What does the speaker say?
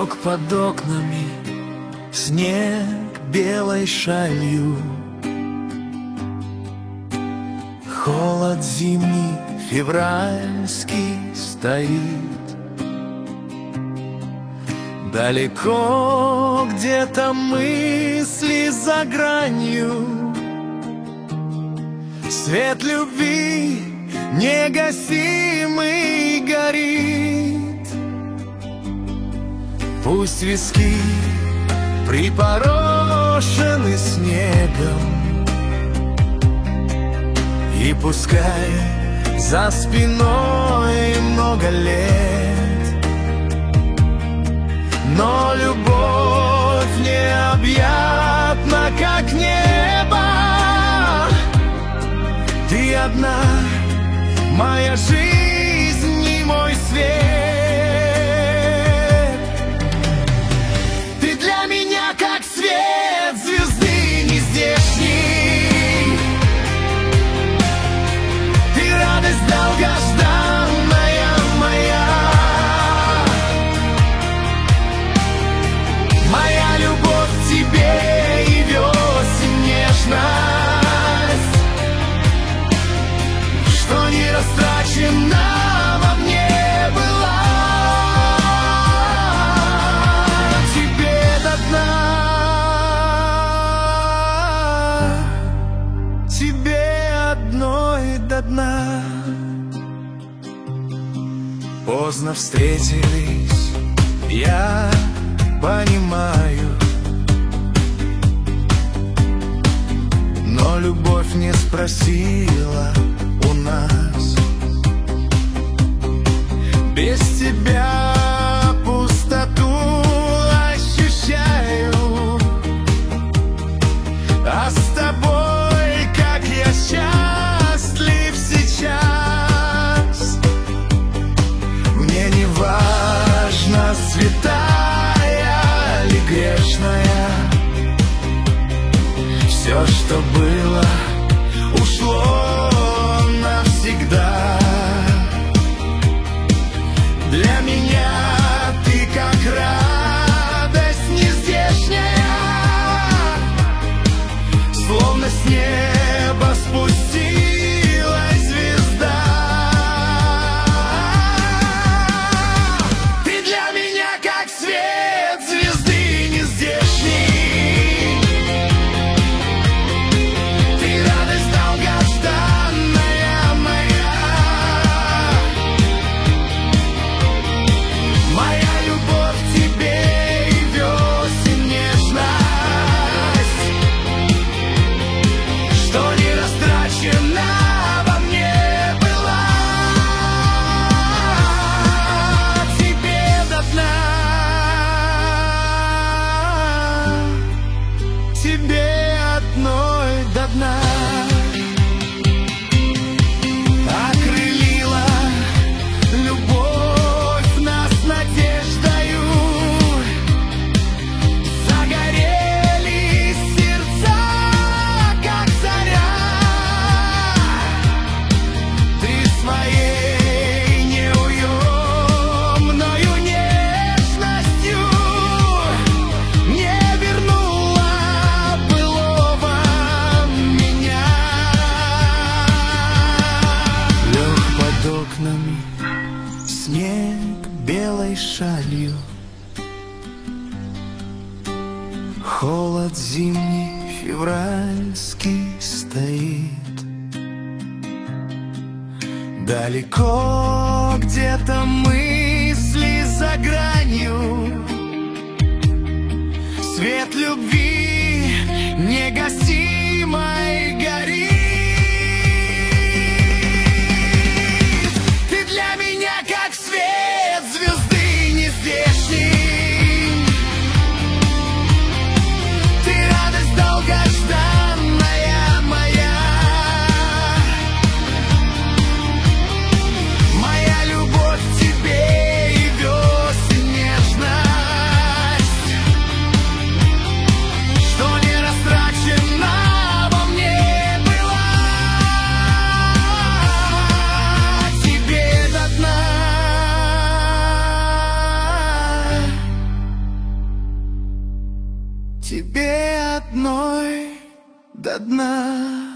Лег под окнами снег белой шалью, холод зимний февральский стоит. Далеко где-то мысли за гранью, свет любви негасимый горит. Пусть виски припорошены снегом, и пускай за спиной много лет, но любовь необъятна, как небо. Ты одна, моя жизнь и мой свет. Ты для меня как свет звезды нездешней. Ты радость долгожданная моя, моя любовь к тебе и весен нежность, что не растрачена во мне была. Тебе до дна, тебе одной до дна. Поздно встретились, я понимаю, но любовь не спросила у нас. Без тебя пустоту ощущаю, а с тобой как я счастлив сейчас. Мне не важно, святая ли грешная, все, что было, ушло навсегда. Для меня ты как радость нездешняя, словно с неба спустилась звезда. Ты для меня как свет звезды нездешней. Ты радость долгожданная моя, моя любовь к тебе и весен нежность, что не растрачена во мне была. Тебе до дна, тебе одной до дна. Окрылила любовь нас надеждою, загорелись сердца, как заря. Ты своей неуемною нежностью не вернула былого меня. Лег под окнами снег белой шалью, холод зимний февральский стоит. Далеко где-то мысли за гранью, свет любви негасимой горит. Ты для меня как свет звезды нездешней. Ты радость долгожданная моя, моя любовь к тебе и весен нежность, тебе одной до дна.